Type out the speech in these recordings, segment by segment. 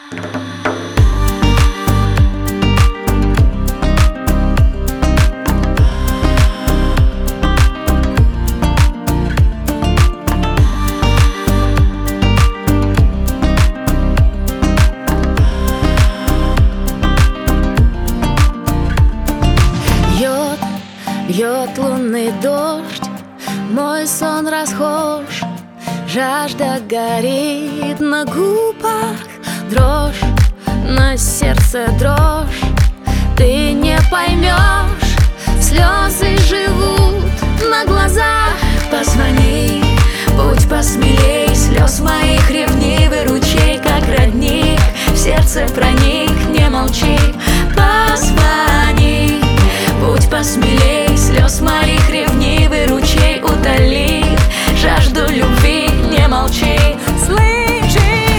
Бьет лунный дождь, мой сон расхож, жажда горит на губах, дрожь, на сердце дрожь. Ты не поймешь, слезы живут на глазах. Позвони, будь посмелей, слез моих ревнивый ручей, как родник, в сердце проник, не молчи. Позвони, будь посмелей, слез моих ревнивый ручей утолит жажду любви, не молчи. Слышишь?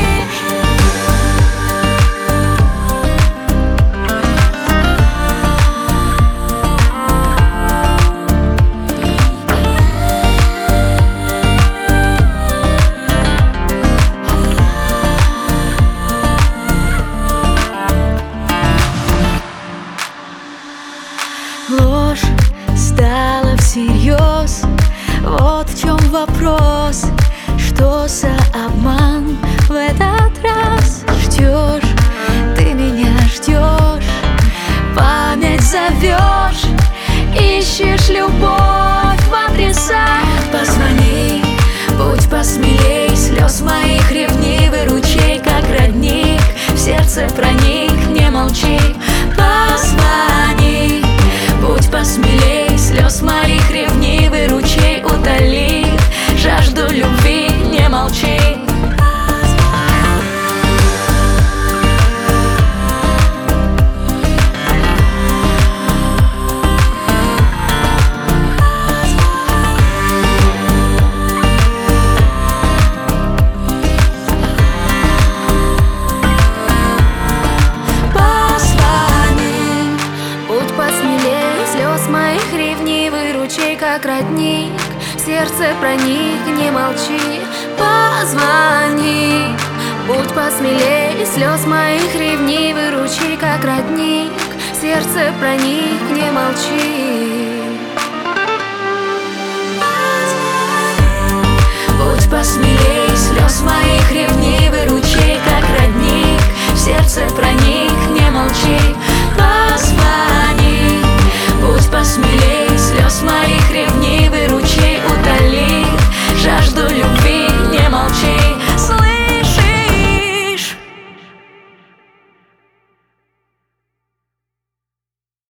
Ложь стала всерьез, вот в чем вопрос. Что за обман в этот раз? Ждешь, ты меня ждешь, память зовешь, ищешь любовь в адресах. Позвони, будь посмелей, слез моих ревнивый ручей, как родник, в сердце проник, не молчи. Позвони, будь посмелей, слез моих ревнивый ручей утолит жажду любви, не молчи. Моих ревнивый ручей, как родник, в сердце проник, не молчи. Позвони, будь посмелей, слез моих ревнивый ручей, как родник, в сердце проник, не молчи. Будь посмелей, слез моих ревнивый